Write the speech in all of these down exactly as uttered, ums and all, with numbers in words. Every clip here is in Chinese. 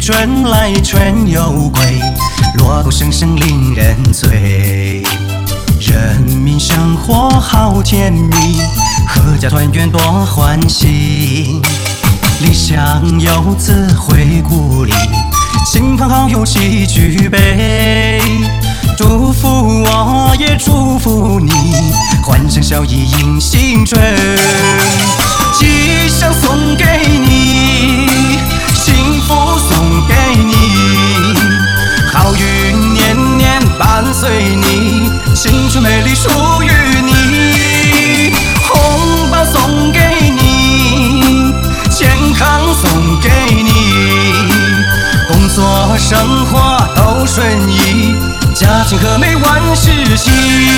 春来春又归，锣鼓声声令人醉。人民生活好甜蜜，阖家团圆多欢喜。离乡游子回故里，亲朋好友齐举杯。祝福我也祝福你，欢声笑语迎新春。吉祥送给你，幸福送给你，好运年年伴随你，青春美丽属于你。红包送给你，健康送给你，工作生活都顺意，家庭和美万事兴。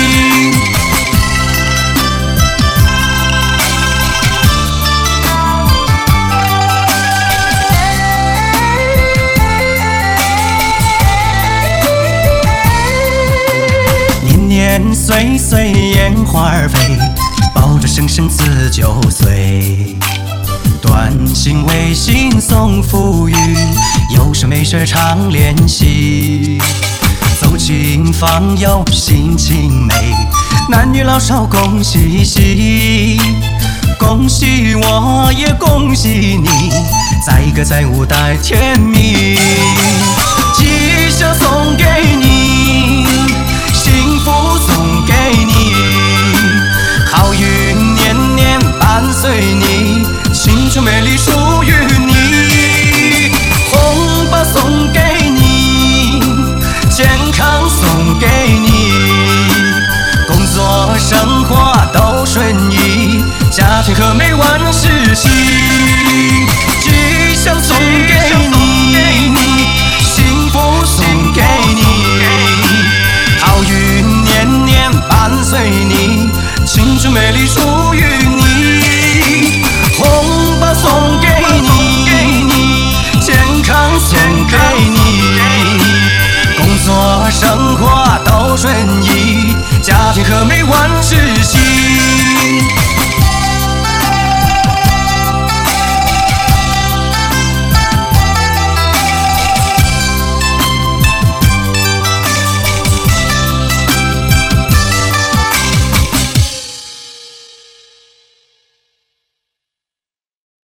年年岁岁烟花儿飞，爆竹声声辞旧岁。短信微信送福语，有事没事常联系。走亲访友心情美，男女老少恭喜喜。恭喜我也恭喜你，载歌载舞带甜蜜。吉祥送给你，幸福送给你，好运年年伴随你，青春美丽属于你。红包送给你，健康送给你，工作生活都顺意，家庭和美万事兴。